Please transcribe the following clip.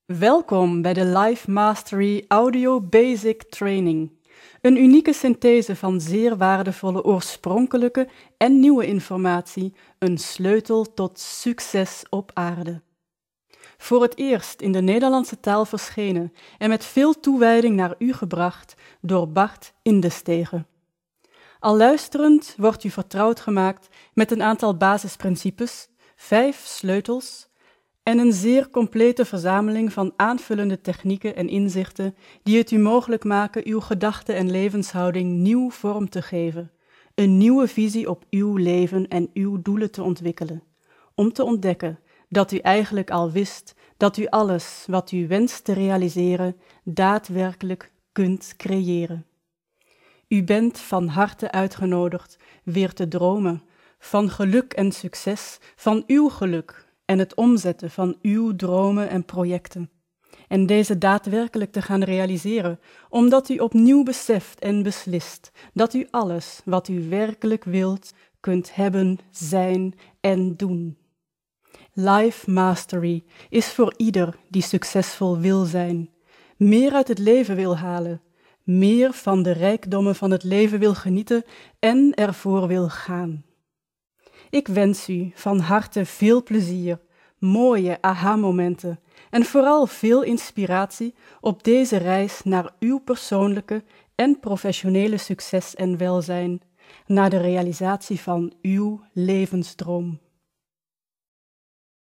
Welkom bij de Life Mastery Audio Basic Training. Een unieke synthese van zeer waardevolle oorspronkelijke en nieuwe informatie, een sleutel tot succes op aarde. Voor het eerst in de Nederlandse taal verschenen en met veel toewijding naar u gebracht door Bart Indestegen. Al luisterend wordt u vertrouwd gemaakt met een aantal basisprincipes, 5 sleutels en een zeer complete verzameling van aanvullende technieken en inzichten die het u mogelijk maken uw gedachten en levenshouding nieuw vorm te geven, een nieuwe visie op uw leven en uw doelen te ontwikkelen, om te ontdekken dat u eigenlijk al wist dat u alles wat u wenst te realiseren daadwerkelijk kunt creëren. U bent van harte uitgenodigd weer te dromen van geluk en succes, van uw geluk en het omzetten van uw dromen en projecten. En deze daadwerkelijk te gaan realiseren, omdat u opnieuw beseft en beslist dat u alles wat u werkelijk wilt, kunt hebben, zijn en doen. Life Mastery is voor ieder die succesvol wil zijn, meer uit het leven wil halen, meer van de rijkdommen van het leven wil genieten en ervoor wil gaan. Ik wens u van harte veel plezier, mooie aha-momenten en vooral veel inspiratie op deze reis naar uw persoonlijke en professionele succes en welzijn, naar de realisatie van uw levensdroom.